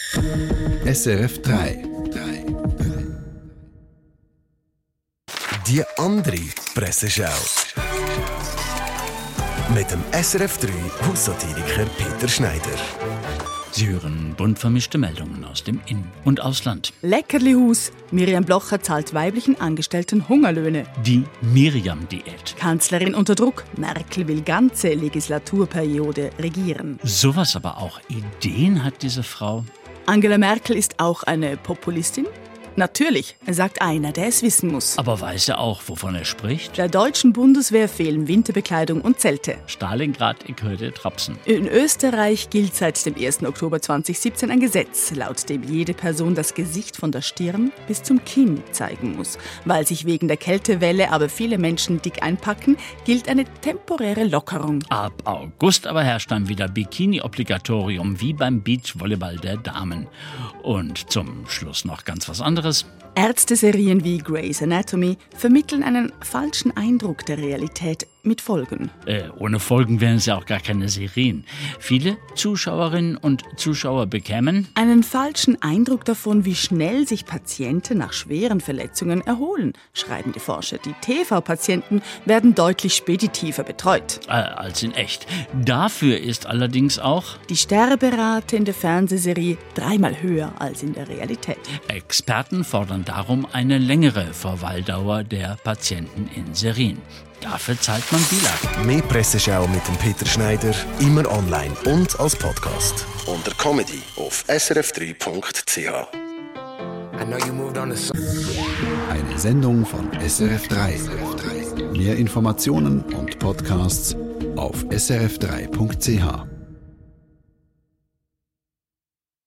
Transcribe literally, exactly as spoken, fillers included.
S R F drei. Die andere Presseschau. Mit dem S R F drei Haussatiriker Peter Schneider. Sie hören bunt vermischte Meldungen aus dem In- und Ausland. Leckerlihus. Miriam Blocher zahlt weiblichen Angestellten Hungerlöhne. Die Miriam-Diät. Kanzlerin unter Druck. Merkel will ganze Legislaturperiode regieren. Sowas aber auch. Ideen hat diese Frau. Angela Merkel ist auch eine Populistin? Natürlich, sagt einer, der es wissen muss. Aber weiß er auch, wovon er spricht? Der deutschen Bundeswehr fehlen Winterbekleidung und Zelte. Stalingrad, ich hörte Trapsen. In Österreich gilt seit dem ersten Oktober zweitausendsiebzehn ein Gesetz, laut dem jede Person das Gesicht von der Stirn bis zum Kinn zeigen muss. Weil sich wegen der Kältewelle aber viele Menschen dick einpacken, gilt eine temporäre Lockerung. Ab August aber herrscht dann wieder Bikini-Obligatorium wie beim Beachvolleyball der Damen. Und zum Schluss noch ganz was anderes. Ärzteserien wie Grey's Anatomy vermitteln einen falschen Eindruck der Realität mit Folgen. Äh, ohne Folgen wären es ja auch gar keine Serien. Viele Zuschauerinnen und Zuschauer bekämen einen falschen Eindruck davon, wie schnell sich Patienten nach schweren Verletzungen erholen, schreiben die Forscher. Die T V-Patienten werden deutlich speditiver betreut. Äh, als in echt. Dafür ist allerdings auch die Sterberate in der Fernsehserie dreimal höher als in der Realität. Experten fordern darum eine längere Verweildauer der Patienten in Serien. Dafür zahlt man B I L A G. Mehr Presseschau mit dem Peter Schneider, immer online und als Podcast. Unter Comedy auf s r f drei punkt c h. Eine Sendung von S R F drei. Mehr Informationen und Podcasts auf s r f drei punkt c h.